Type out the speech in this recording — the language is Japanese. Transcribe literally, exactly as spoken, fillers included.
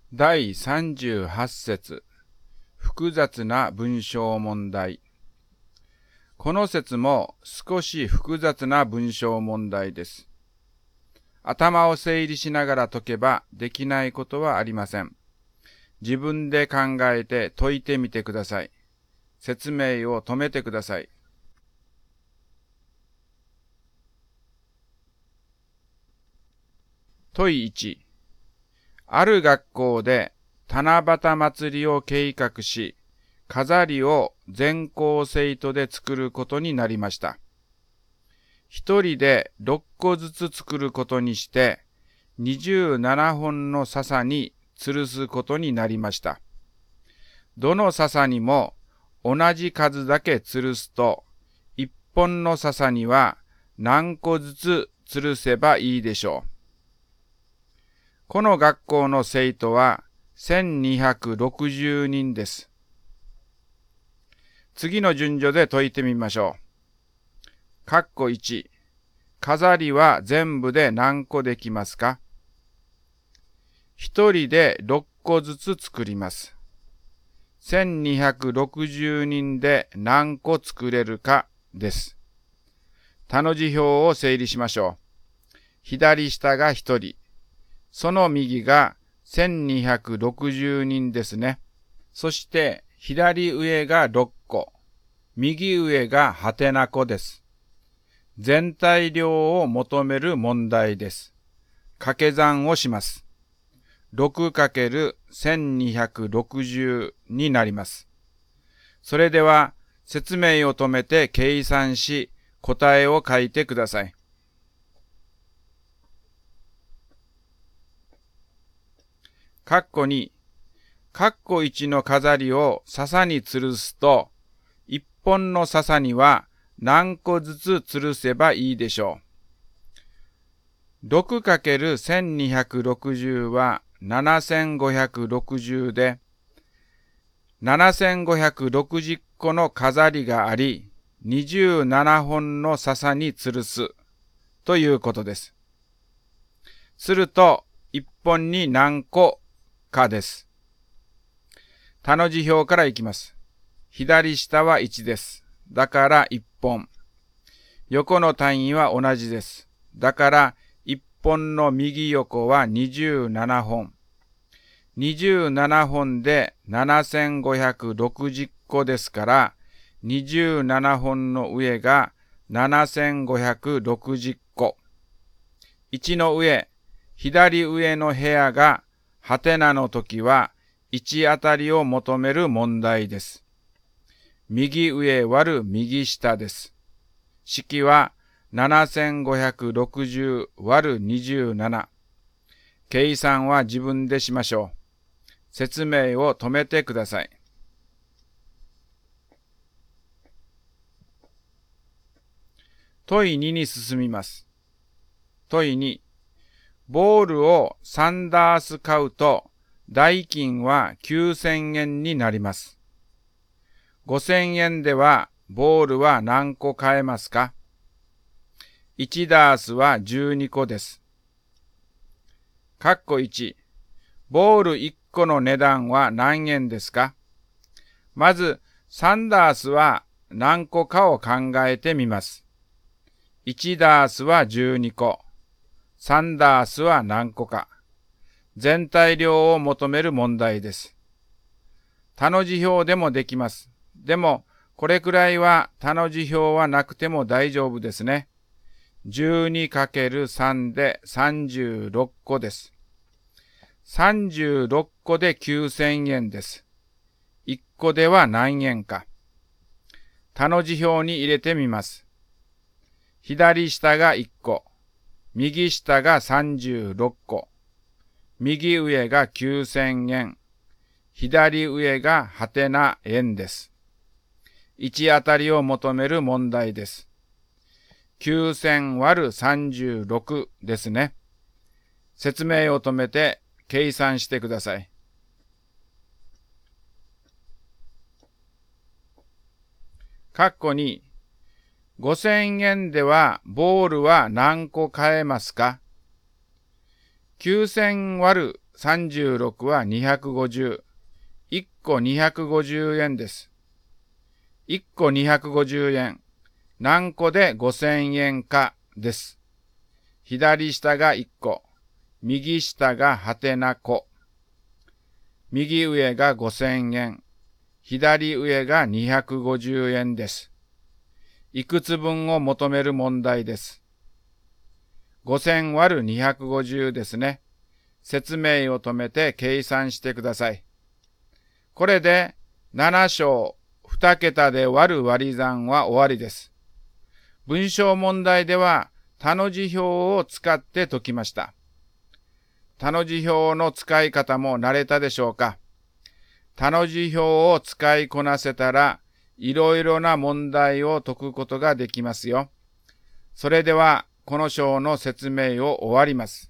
だいさんじゅうはち節、複雑な文章問題。この節も少し複雑な文章問題です。頭を整理しながら解けばできないことはありません。自分で考えて解いてみてください。説明を止めてください。問いち。ある学校で七夕祭りを計画し、飾りを全校生徒で作ることになりました。一人で六個ずつ作ることにして、二十七本の笹に吊るすことになりました。どの笹にも同じ数だけ吊るすと、一本の笹には何個ずつ吊るせばいいでしょう。この学校の生徒はせんにひゃくろくじゅうにんです。次の順序で解いてみましょう。括弧いち、飾りは全部で何個できますか？一人でろっこずつ作ります。せんにひゃくろくじゅうにんで何個作れるかです。他の辞表を整理しましょう。左下がひとり。その右がせんにひゃくろくじゅうにんですね。そして左上がろっこ、右上がはてなこです。全体量を求める問題です。掛け算をします。ろくかけるせんにひゃくろくじゅうになります。それでは説明を止めて計算し、答えを書いてください。括弧に、括弧いちの飾りを笹に吊るすと、一本の笹には何個ずつ吊るせばいいでしょう。ろくかけるせんにひゃくろくじゅう はななせんごひゃくろくじゅうで、ななせんごひゃくろくじゅっこの飾りがあり、にじゅうななほんの笹に吊るすということです。すると、いっぽんに何個かです。他の辞表からいきます。左下はいちです。だからいっぽん。横の単位は同じです。だからいっぽんの右横はにじゅうななほん。にじゅうななほんでななせんごひゃくろくじゅっこですから、にじゅうななほんの上がななせんごひゃくろくじゅっこ。いちの上、左上の部屋がはてなの時は、いちあたりを求める問題です。右上割る右下です。式はななせんごひゃくろくじゅう割るにじゅうなな。計算は自分でしましょう。説明を止めてください。問いにに進みます。問いに、ボールをさんダース買うと、代金はきゅうせんえんになります。ごせんえんではボールは何個買えますか？いちダースはじゅうにこです。括弧いち、ボールいっこの値段は何円ですか？まずさんダースは何個かを考えてみます。いちダースはじゅうにこ、さんダースは何個か。全体量を求める問題です。他の辞表でもできます。でも、これくらいは他の辞表はなくても大丈夫ですね。じゅうにかけるさん でさんじゅうろっこです。さんじゅうろっこできゅうせんえんです。いっこでは何円か。他の辞表に入れてみます。左下がいっこ、右下がさんじゅうろっこ。右上がきゅうせんえん、左上がはてな円です。いちあたりを求める問題です。きゅうせん割るさんじゅうろくですね。説明を止めて計算してください。括弧に、ごせんえんではボールは何個買えますか？きゅうせん割るさんじゅうろくはにひゃくごじゅう。いっこにひゃくごじゅうえんです。いっこにひゃくごじゅうえん。何個でごせんえんかです。左下がいっこ。右下がはてなこ。右上がごせんえん。左上がにひゃくごじゅうえんです。いくつぶんを求める問題です。ごせん割るにひゃくごじゅうですね。説明を止めて計算してください。これでなな小に桁で割る割り算は終わりです。文章問題では他の字表を使って解きました。他の字表の使い方も慣れたでしょうか。他の字表を使いこなせたらいろいろな問題を解くことができますよ。それではこの章の説明を終わります。